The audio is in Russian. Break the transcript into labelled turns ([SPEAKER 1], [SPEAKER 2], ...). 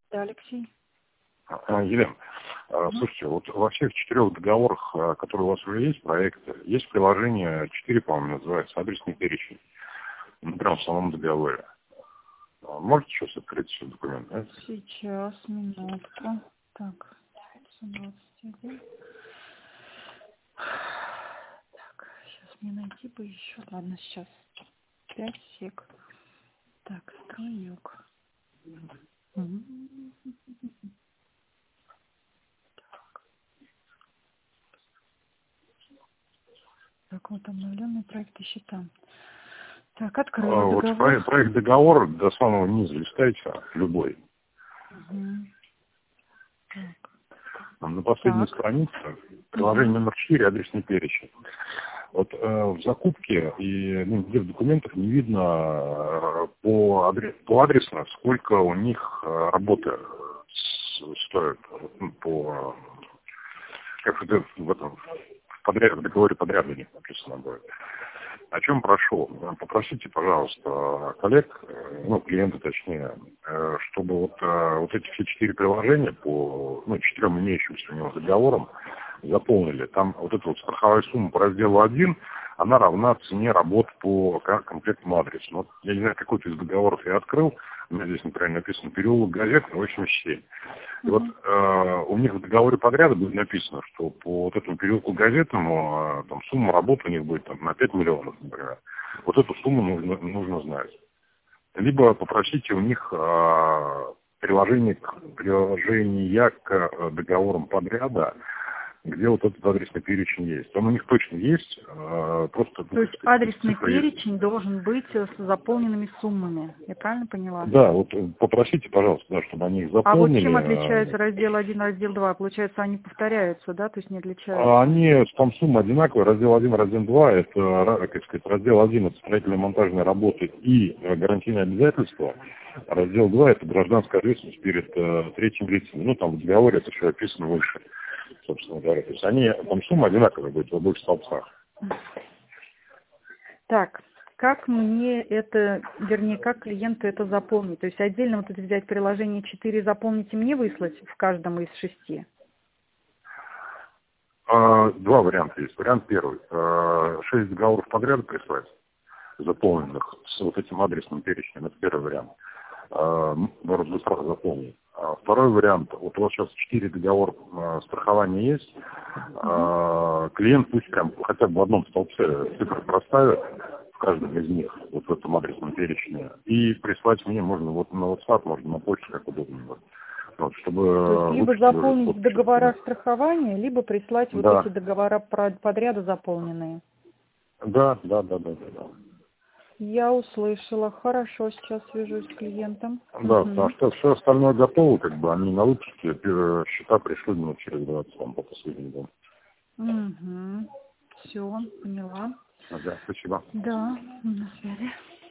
[SPEAKER 1] Да, Алексей.
[SPEAKER 2] Елена, слушайте, вот во всех 4 договорах, которые у вас уже есть, проекты, есть приложение 4, по-моему, называется, адресный перечень. Ну, прям в самом договоре. Можете сейчас открыть все документы?
[SPEAKER 1] Сейчас, минутку. Так, 921. Так, сейчас мне найти бы еще. Ладно, сейчас. 5 сек. Так, стройюк. Так, вот обновленный проект и счета. Так, открыла
[SPEAKER 2] Вот
[SPEAKER 1] договор.
[SPEAKER 2] проект договора до самого низа листайте, любой.
[SPEAKER 1] Так.
[SPEAKER 2] На последней странице приложение номер 4, адресный перечень. Вот в закупке и нигде в документах не видно по адресно, сколько у них работы стоит по как это в этом в договоре подряда у них написано будет. О чем прошу? Попросите, пожалуйста, коллег, клиента точнее, чтобы вот эти все 4 приложения по 4 имеющимся у него договорам заполнили. Там вот эта вот страховая сумма по разделу 1, она равна цене работ по конкретному адресу. Вот, я не знаю, какой-то из договоров я открыл, у меня здесь, например, написано переулок Газетный, 87. И вот у них в договоре подряда будет написано, что по вот этому переулку Газетному там сумма работы у них будет там, на 5 миллионов, например. Вот эту сумму нужно знать. Либо попросите у них приложения к договорам подряда, где вот этот адресный перечень есть. Он у них точно есть, просто...
[SPEAKER 1] То есть адресный перечень должен быть с заполненными суммами. Я правильно поняла?
[SPEAKER 2] Да, вот попросите, пожалуйста, да, чтобы они их заполнили.
[SPEAKER 1] А вот чем отличаются раздел 1 и раздел 2? Получается, они повторяются, да? То есть не отличаются?
[SPEAKER 2] Они, там сумма одинаковая. Раздел 1, раздел 2, это, как сказать, раздел 1 это строительные монтажные работы и гарантийные обязательства. А раздел 2 это гражданская ответственность перед третьим лицом. Там в договоре это все описано выше, собственно говоря. То есть там сумма одинаковая будет в обоих столбцах.
[SPEAKER 1] Так, как мне это, вернее, как клиенту это заполнить? То есть отдельно вот это взять приложение 4, заполнить и мне выслать в каждом из 6?
[SPEAKER 2] 2 варианта есть. Вариант первый. 6 договоров подряд прислать, заполненных с вот этим адресным перечнем. Это первый вариант. Можно быстро заполнить. Второй вариант. Вот у вас сейчас 4 договора страхования есть. Клиент пусть прям хотя бы в одном столбце цифры проставит в каждом из них, вот в этом адресном перечне. И прислать мне можно вот на WhatsApp, можно на почту, как удобно. Вот, чтобы
[SPEAKER 1] то есть либо заполнить в договорах страхования, либо прислать вот эти договора подряда заполненные.
[SPEAKER 2] Да.
[SPEAKER 1] Я услышала. Хорошо, сейчас свяжусь с клиентом.
[SPEAKER 2] Да, потому что все остальное готово, они на выпуске, счета пришли минут через 20 по последнему дому.
[SPEAKER 1] Все, поняла.
[SPEAKER 2] Да, спасибо.
[SPEAKER 1] Да, на связи.